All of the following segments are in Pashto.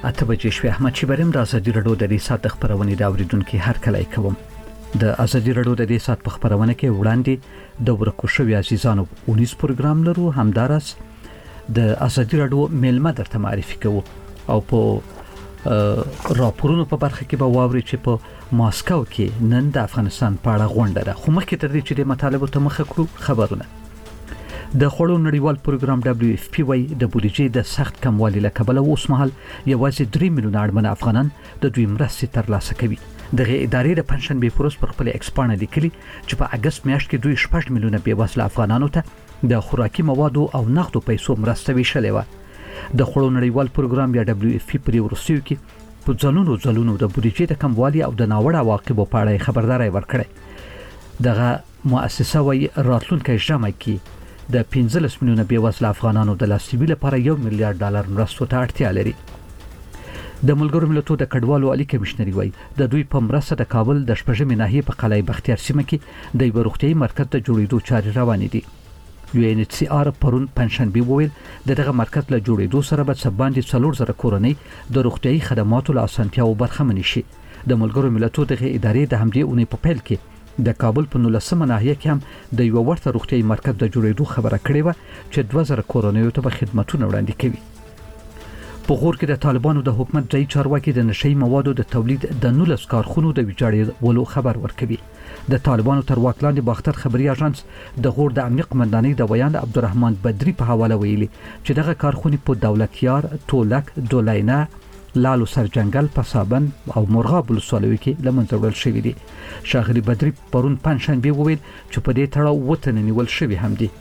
اته بجې شوې. احمد شیبریم د ازادي رادیو د دې ساعت خبرونه دا اوریدونکو هر کله کوم. د ازادي رادیو د دې ساعت په خبرونه کې وړاندې د ورکو شوی عزیزانو 19 پروګرام لرو. همدارس د ازادي رادیو میلمه درته معرفي کوو او په راپورونو په برخه کې به واوري چې په ماسکو کې نن د افغانستان په اړه غونډه ده. خو مخکې تر دې چې د مطالبو ته مخه کړو خبرونه. د خوړو نړیوال پروګرام WFP وايي د بودیجې د سخت کموالي له کبله اوس مهال یوازې 3 میلیون اړمن افغانان د دوی مرستې ترلاسه کوي. دغه ادارې د پنځشنبه پروس پر خپل ایکسپانه لیکلي چې په اگست میاشت کې دوی 6 میلیونه بیوزله افغانانو ته د خوراکي موادو او نقدو پیسو مرسته ویشلې و. د خوړو نړیوال پروګرام یا WFP پر ورسیو کې په ځلونو د بودیجې د کموالي او د ناوړه عواقبو په اړه خبرداري ورکړه. دغه مؤسسه وايي راتلونکي ژمه کې د 15 میلیونه بیوزله افغانانو د لاسنیوي لپاره $1 میلیارډ مرستو ته اړتیا لري. د ملګرو ملتونو د کډوالو عالی کمشنري وايي د دوی په مرسته د کابل د شپږمې ناحیې په قلعه بختیار سیمه کې د یو روغتیايي مرکز د جوړېدو چارې روانې دي. UNHCR پرون پنځشنبه وویل دغه مرکز له جوړېدو سره به سباندې 4000 کورنۍ د روغتیايي خدماتو له اسانتیاو برخمن شي. د ملګرو ملتونو د ادارې د همدې اونۍ په پیل کې د کابل په 19مه ناحیه کې هم د یو ورته روغتیايي مرکز د جوړېدو خبره کړې و چې 2000 کورنۍ ته خدماتونه وړاندې کوي. په غور کې د طالبانو د حکومت ځای چارواکي د نشئی موادو د تولید د 19 کارخونو د ویجاړولو خبر ورکوي. د طالبانو تر واک لاندې باختر خبري اژانس د غور د امنیت قومندانۍ د بیان عبدالرحمن بدری په حواله ویلي چې دغه کارخونې په دولتیار، تولک، دولینه، لالو سرجنگل، پسابن او مرغاب ولسوالۍ کې لمنځه وړل شوې دي. شاغلی بدری پرون پنځشنبه وویل چې په دې تړاو وطن نیول شوی هم دي.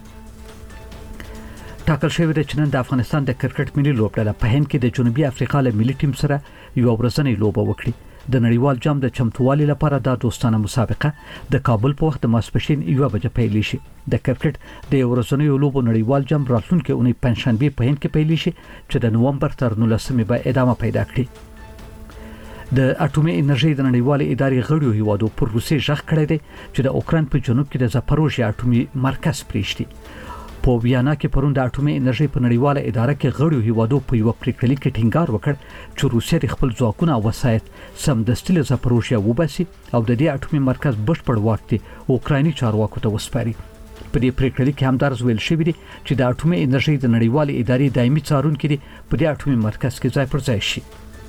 ټاکل شوی دی چې نن د افغانستان د کرکټ ملي لوبډله په هند کې د جنوبي افریقا له ملي ټیم سره یو ورځنۍ لوبه وکړي. د نړیوال جام د چمتووالي لپاره د دوستانه مسابقه د کابل په وخت د ماسپښین 1 بجې پیل شي. د کرکټ د ورځنۍ لوبو نړیوال جام راتلونکي اونۍ پنځشنبه په هند کې پیل شي چې د نومبر تر 19مې به ادامه پیدا کړي. د اټومي انرژي د نړیوالې ادارې غړو هیوادو پر روسي ژغ کړی دی چې د اوکران په جنوب کې د زاپاروژیا اټومي مرکز پریشتي. په ویانا کې پرون د اټومي انرژي په نړیواله اداره کې غړو هیوادو په یو پریکړه کې ټینګار وکړ چې روسیا د خپل ځواکونو او وسایط سمدستي له زاپاروژیا وباسي او د دې اټومي مرکز بشپړ واک دی اوکرایني چارواکو ته وسپاري. په دې پریکړه کې همدارس ویل شوی دی چې د اټومي انرژي د نړیوالې ادارې دایمي څارونکي دی په دې اټومي مرکز کې ځای پر ځای شي.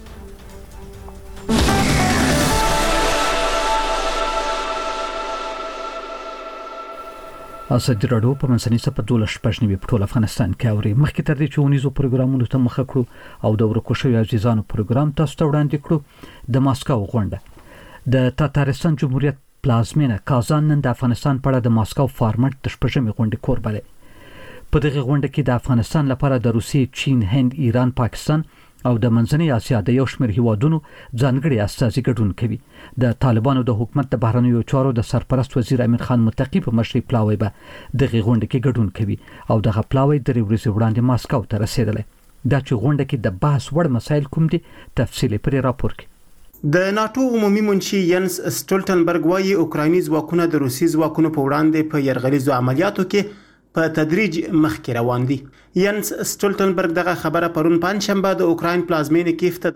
ازادي رادیو په منځني سپه 12 په ټول افغانستان کې اوري. مخکې تر دې چې ونیزو پروګرامونو ته مخه کړو او د ورکو شوی عزیزانو پروګرام تاسو ته وړاندې کړو. د ماسکو غونډه د تاتارستان جمهوریت پلازمینه کازان نن د افغانستان په اړه د ماسکو فارمټ د شپږمې غونډې کوربه دی. په دغه غونډه کې د افغانستان لپاره د روسیې، چین، هند، ایران، پاکستان او د منځنۍ اسیا د یو شمېر هیوادونو ځانګړي استازي ګډون کوي. د طالبانو د حکومت د بهرنیو چارو د سرپرست وزیر امیر خان متقی په مشرۍ پلاوی به دغه غونډه کې ګډون کوي او دغه پلاوی د ورځې وړاندې ماسکو ته رسیدلی. دا چې غونډه کې د بحث وړ مسایل کوم دي تفصیلی پر راپور کې. د ناتو عمومي منشي ینس سټولټنبرګ وايي اوکرایني ځواکونه د روسي ځواکونو په وړاندې په یرغلیزو عملیاتو کې په تدریج مخکې روان دي. ینس سټولټنبرګ دغه خبره پرون پنځشنبه د اوکراین پلازمینې کیف ته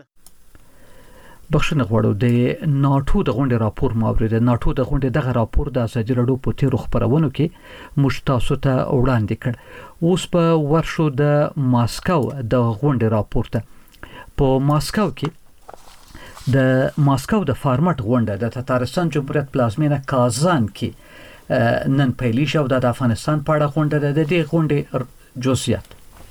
بخښنه غواړو. د ناتو د غونډې راپور ماوري د ناتو د غونډې دغه راپور د ازادي رادیو په تیرو خبرونو کې مشتاسو ته وړاندې کړ. اوس په ورشو د ماسکو د غونډې راپور ته. په ماسکو کې د ماسکو د فارمټ غونډه د تاتارستان جمهوریت پلازمینه کازان کې نن پیل شو. د افغانستان په اړه غونډه د دې غونډې جزئیات.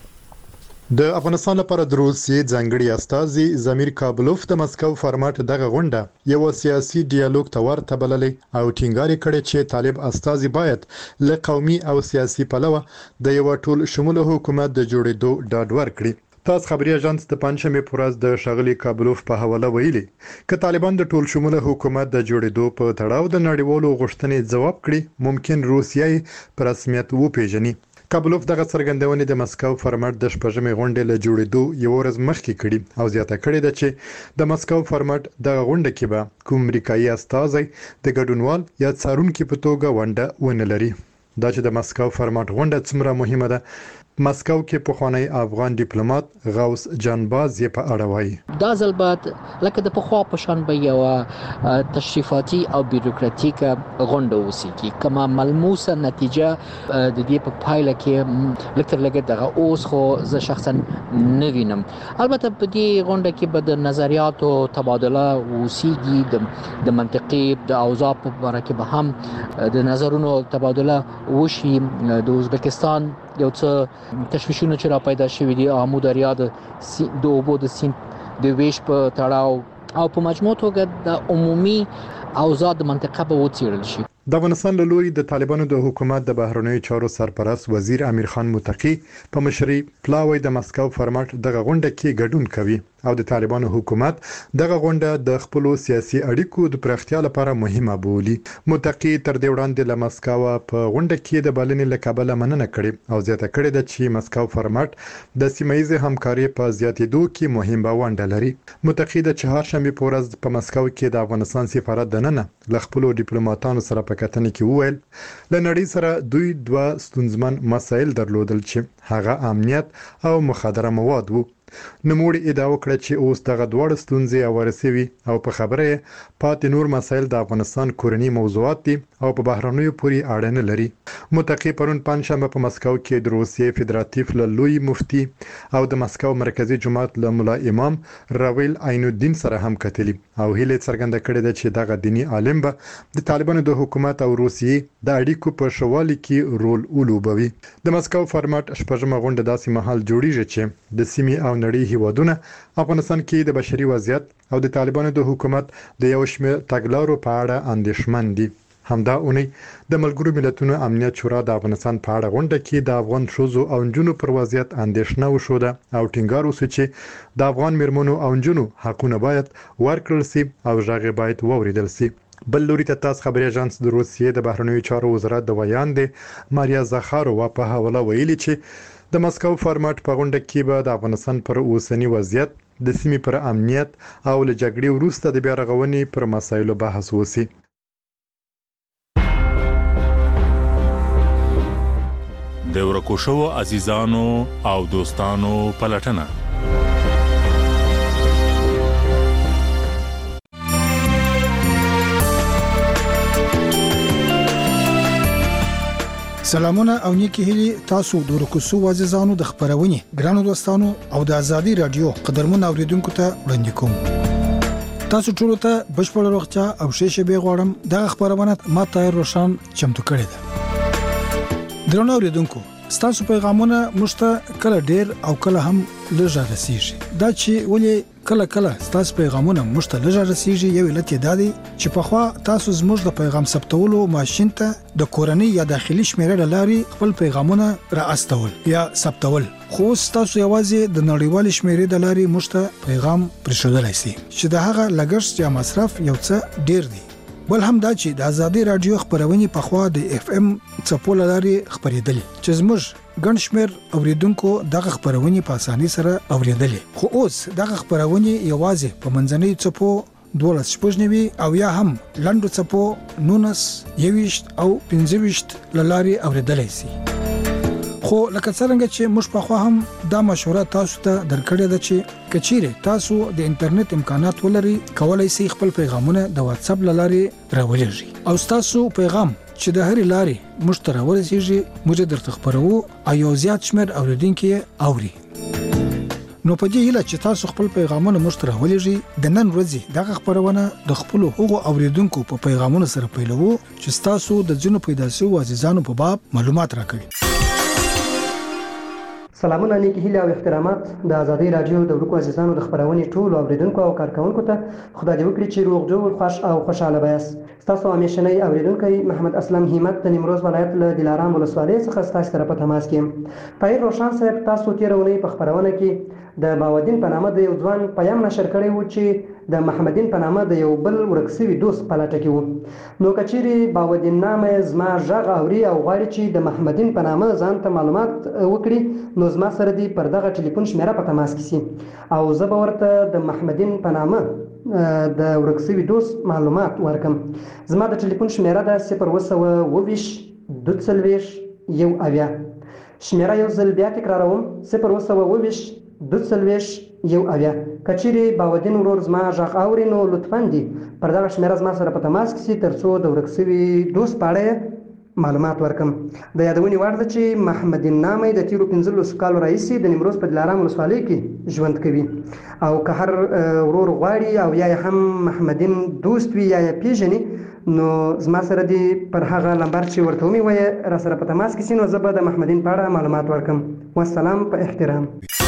د افغانستان لپاره د روسیې ځانګړي استازي زمیر کابلوف د مسکو فارمټ دغه غونډه یو سیاسي ډیالوګ ته ورته بللې او ټینګار کړي چې طالب استازي باید له قومي او سیاسي پلوه د یو ټول شموله حکومت د جوړېدو ډاډ ورکړي. تاس خبري اژانس د پنځمې پورز د شاغلي کابلوف په حواله ویلي ک طالبان د ټول شموله حکومت د جوړېدو په تړاو د نړیوالو غوښتنې ځواب کړي ممکن روسیې په رسمیت وپیژني. کابلوف دغه څرګندونې د مسکو فارمټ د شپږمې غونډې له جوړېدو یو ورځ مخکې کړي او زیاته کړې ده چې د مسکو فارمټ دغه غونډه کې به کوم امریکایي استازي د ګډونوال یا څارونکو په توګه ونډه ونه لري. دا چې د مسکو فارمټ غونډه څومره مهمه ده مسکو کې پخوانی افغان ډیپلوماټ غوث جانباز یې په اړه وایي. دا ځل بعد لکه د پخوا په شان به یو تشریفاتي او بیروکراتیک غونډه وسیږي. کما ملموسه نتیجه د دې په پایله کې لکه لګه دغه اوس خو زه شخصا نه وینم. البته په دې غونډه کې به د نظریاتو تبادله وسیږي، د منطقي د اوضاع په اړه کې به هم د نظرونو تبادله وشي. د ازبکستان یو څه تشویشونه چې را پیدا شوي دي، آمو دریا د اوبو د سیند د ویش په تړاو او په مجموع توګه د عمومي اوضاع د منطقه به وڅېړل شي. د افغانستان له لوري د طالبانو د حکومت د بهرنیو چارو سرپرست وزیر امیر خان متقی په مشرۍ پلاوی د مسکو فارمټ دغه غونډه کې ګډون کوي او د طالبانو حکومت دغه غونډه د خپل سیاسي اړیکو د پراختیا لپاره مهمه بولي. متقی تر دې وړاندې له مسکو په غونډه کې د بلنې له کبله مننه کړې او زیاته کړې ده چې مسکو فارمټ د سیمایي همکاري په زیاتېدو کې مهمه ونډه لري. متقی د چهارشنبه په ورځ په مسکو کې د افغانستان سفارت دننه له خپل ډیپلوماټانو سره په کتنې کې وویل له نړۍ سره دوی دوه ستونزمن مسایل درلودل چې هغه امنیت او مخدره مواد وو. نوموړي ادعا وکړه چې اوس دغه دوه ستونزې ورسېوي او په خبره پاتې نور مسایل د افغانستان کورنی موضوعات دي او په بهرنیو پورې اړه نه لري. متقی پرون پنځشنبه په مسکو کې د روسیې فدراتیو له لوی مفتي او د مسکو مرکزی جماعت له مولا امام راویل عین الدین سره هم کتلی او هیله څرګنده کړې ده چې دغه دینی عالم به د طالبانو د حکومت او روسیې د اړیکو په شوالي کې رول ولوبوي. د مسکو فارمټ شپږمه غونډه داسې مهال جوړیږي چې د سیمې او نړۍ هیوادونه افغانستان کې د بشري وضعیت او د طالبانو د حکومت د یو شمېر تګلارو په اړه اندېښمن دي. همدا اونۍ د ملګرو ملتونو امنیت شورا د افغانستان په اړه غونډه کې د افغان ښځو او نجونو پر وضعیت اندېښنه وښوده او ټینګار وکړ چې د افغان میرمنو او نجونو حقونه باید ورکړل شي او ژغ باید واوریدل شي. بل لوري ته تاسو خبري اژانس د روسیې د بهرنیو چارو وزارت د ویاندې ماریا زخارووا په حواله ویلي چې د مسکو فارمټ په غونډه کې به د افغانستان پر اوسنی وضعیت، د سیمې پر امنیت او له جګړې وروسته د بیا رغونې پر مسایلو بحث وشي. د ورکو شوو عزیزانو او دوستانو پلټنه. سلامونه او نیکی هیلی تاسو د ورکوسو عزیزانو د خبرونې ګرانو دوستانو او د ازادي رادیو قدرمن اوریدونکو ته وړاندې کوم. تاسو ټول ته بشپړ روغتیا او ښه شپه غواړم. د خبرونه ما تایر روشن چمتو کړی ده. درنو اوریدونکو، تاسو پیغامونه مشته کله ډیر او کله هم لږ رسیږي. دا چې ولې کله تاسو پیغامونه مشته لږ رسیږي یو علت دی چې په خوا تاسو زموږ د پیغام ثبتولو ماشين ته د کورنۍ یا داخلي شمیره لاري خپل پیغامونه را استول یا ثبتول، خو تاسو یوازې د نړیوال شمیرې د لاري مشته پیغام پرېښودلای شئ چې د هغه لګښت یا مصرف یو څه ډیر دی. بل هم دا چې د ازادي رادیو خبرونه په خوا د اف ام چپول لاري خبرېدل چې زموږ ګڼ شمېر اوریدونکو دغه خبرونه په اسانۍ سره اوریدلې. خو اوس دغه خبرونه یوازې په منځنۍ چپو 12 شپږنوي او یا هم لندو چپو 19 21 او 25 لاري اوریدلای شي. خو لکه څنګه چې موږ په خوا هم دا مشوره تاسو ته درکړې ده چې کچيره تاسو د انټرنیټ امکانات ولري کولای شئ خپل پیغامونه د واتس اپ لاري راولېږئ او تاسو پیغام چې د هرې لاري مشترک ورسیږي موږ درته خبرو او یو زیات شمېر اوریدونکو اوري. نو په دې هیله چې تاسو خپل پیغامونه مشترک ولېږئ د نن ورځې دغه خبرونه د خپل هغو اوریدونکو په پیغامونو سره پیلوو چې تاسو د جنو پیدا شوو عزیزانو په باب معلومات راکړي. سلامونه نیکی هیله او احترامات د ازادي رادیو د ورکو عزیزانو د خبرونې ټول اوریدونکو او کارکونکو ته خدای دې وکړي چې روغ جوړ خوش او خوشاله وایاست. تاسو همیشنی اوریدونکو محمد اسلم همت د نیمروز ولایت له دلارام ولسوالۍ څخه تاسو سره په تماس کې. طاهر روشن صاحب تاسو تیرونی په خبرونه کې د باودین په نامه د یو ځوان پیغام نشر کړی و چې د محمدین په نامه د یو بل ورکسوي دوست په لټه کې و. نو کچيري باودین نامه زما ژغ اوري او غواړي چې د محمدین په نامه ځان ته معلومات وکړي نو زما سره دی پر دغه ټلیفون شمیره په تماس کې سي او زه به ورته د محمدین په نامه د ورکسوي دوست معلومات ورکم. زما د ټلیفون شمیره ده 020 22 1 اویا شمیره یو ځل بیا تکراروم 020 22 1 کچېرې باودین ورور زما غږ اوري نو لطفاً دې پر دغه شمیره زما سره په تماس کې سي ترڅو د ورک شوي دوست په اړه معلومات ورکم. د یادونې وړ ده چې محمد نامې د تیرو 15 کالو راهیسې د نیمروز په دلارام ولسوالۍ کې ژوند کوي او که هر ورور غواړي او یا هم محمدین دوست وي یا پیژني نو زما سره دی پر هغه نمبر چې ورته ومې را سره په تماس کې سي نو زه به د محمدین په اړه معلومات ورکم. والسلام په احترام.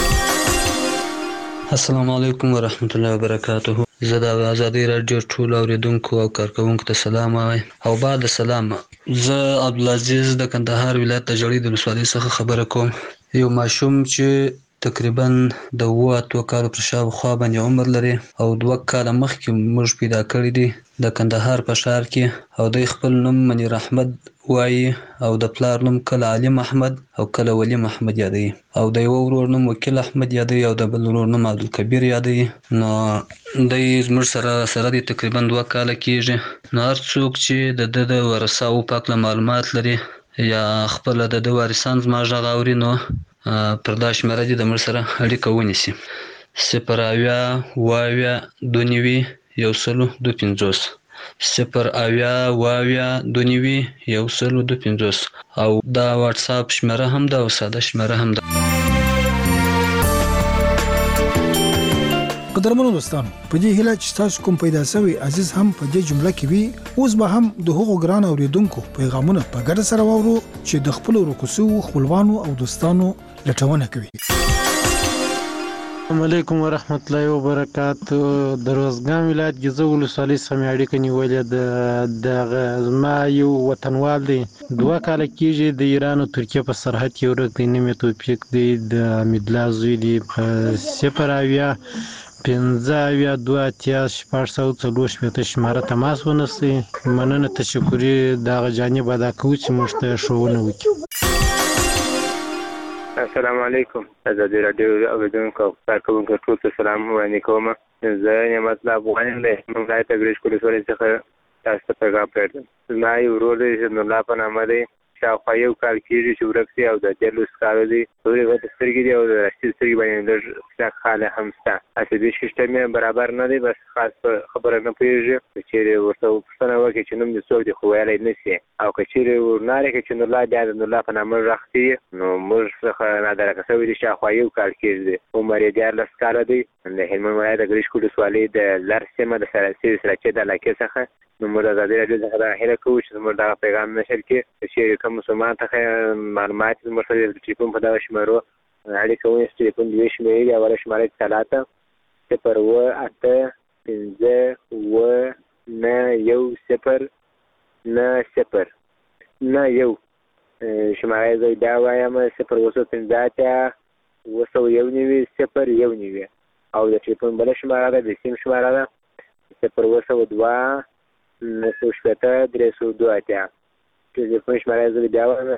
السلام علیکم ورحمت الله وبرکاته. زه د آزادۍ راډیو ټول اوریدونکو او کارکونکو ته سلام وایم او بعد سلام. زه عبدالعزیز د کندهار ولایت د جړۍ د ولسوالۍ څخه خبره کوم. یو ماشوم چې تقریبا د 7 کالو پر شاوخوا باندې عمر لري او 2 کاله مخکې موږ پیدا کړی دی د کندهار په ښار کې او د خپل نوم منیر احمد وایي او د پلار نوم کله علي محمد او کله ولی محمد یادوي او د یو ورور نوم وکیل احمد یادوي او د بل ورور نوم عبدالکبیر یادوي. نو دی زموږ سره دی تقریبا 2 کاله کېږي. نو هر څوک چې د ورثاو په هکله معلومات لري یا خپله د وارثان زما غږ اوري نو پر دا شمېره دې د موږ سره اړیکه ونیسي 08029 08029 او دا واتساپ شمېره هم ده او ساده شمېره هم ده. قدرمنو دوستانو په دې هیله چې تاسو کوم پیدا شوی عزیز هم په دې جمله کې وي اوس به هم د هغو ګران اوریدونکو پیغامونه په ګډه سره واورو چې د خپل ورکوسو خپلوانو او دوستانو لټونه کوي. السلام علیکم ورحمت الله وبرکاتو. د روزګان ولایت ګیزو ولسوالۍ سره مې اړیکه نیولې ده. دغه زما یو وطنوال دی 2 کاله کېږي د ایران او ترکیې په سرحد کې ورک دی. نوم یې توفیق دی د حمیدالله زوی دی. په 0802828 شماره تماس ونیسئ. مننه تشکري دغه جانب ادا کوو چې موږ ته ښوونه وکړي. السلام علیکم. آزادۍ راډیو اوریدونکو او کارکوونکو ټول ته سلام وړاندې کوم. زه نعمت الله افغان یم د هلمند ولایت ګرشک ولسوالۍ څخه تاسو ته پیغام پرېږدم. زما یو ورور دی چې نورالله په نامه دی. شاوخوا 1 کال کېږي چې ورک دی او د 13 کالو دی. تورې غټې سترګې دي او د راستي سترګې باندې لږ کلک خاله هم شته. عصبي سیسټم یې برابر نه دی. بس خاص خبره نه پوهېږي. که چېرې ورته پوښتنه وکړي چې نوم دې څوک دی خو ویلی نه شي. او که چېرې ورنارې کړي چې نورالله بیا د نورالله په نامه راغلی دی نو موږ څخه نادرکه شوی دی. شاوخوا 1 کال کېږي دی. عمر یې 14 کاله دی. د هلمند ولایت د ګرشک ولسوالۍ د لر سیمه د سراچې د علاقې څخه. نو موږ د آزادۍ راډیو څخه دا هیله کوو چې زموږ دغه پیغام نشر کړي. که چېرې کوم مسلمان څخه معلومات زموږ سره د ټلیفون په دغه شمېرو اړیکه ونیسي. ټلیفون 2 شمېرې دي. اوله شمېره اتصالاته 018909091 شمېره زه بیا وایم 0158019 او د ټلیفون بله شمېره ده د سیم شمېره ده 012 96302 ټلیفون شمېره زه بیا وایم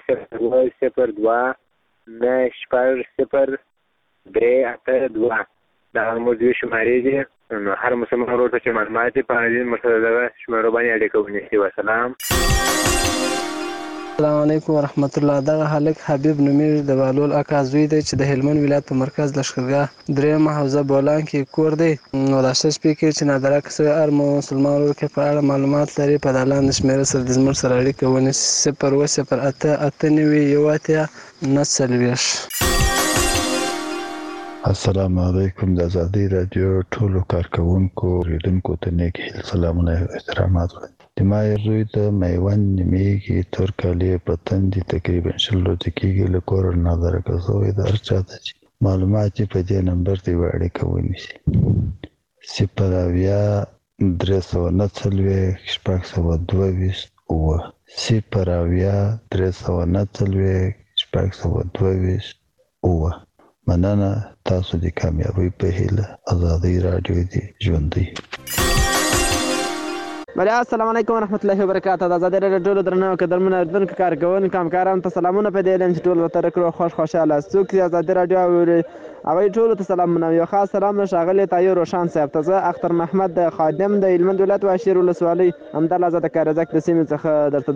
020903832 دا زموږ 2 شمېرې دي. نو هر مسلمان ورور ته چې معلومات یې پاره دي موږ سره دغه شمېرو باندې اړیکه ونیسي. وسلام. السلام علیکم ورحمت الله. دغه هلک حبیب نومیږي د بهلول اکا زوی دی چې د هلمند ولایت په مرکز لښکرګاه 3 حوزه بولان کې کور دی. نو راشد سپیکر چې نادرکه شوی هر مسلمان ورور کې په اړه معلومات لري په دغه لاندې شمېره سره د زموږ سره اړیکه ونیسي 008889040. السلام علیکم. د آزادۍ راډیو ټولو کارکوونکو اوریدونکو ته نیک هیل سلامونه او احترامات. د ما زوی د میوند نیمېږي 3 کالې په تندي تقریبا 20 ورځې کېږي له کوره نادرکه شوی د هر چا ته چې معلومات یې په دې نمبر ته یوه اړیکه ونیسي 0809390 مننه. تاسو د کامیابی په هیله. آزادۍ راډیو دی ژوندۍ. بله السلام علیکم ورحمت الله وبرکاته. د آزادۍ راډیو ټولو درنو قدرمنو اوریدونکو کارکوونکو همکارانو ته سلامونه په دې علم چې ټول ورته کړو خوشحاله څوک چې آزادۍ راډیو اوري هغوی ټولو ته سلامونه. یو خاص سلام له ښاغلي طاهر روشان صاحب ته. زه اختر محمد د خادم د هلمند ولایت واشیر ولسوالۍ همدلته د کارزک د سیمې څخه درته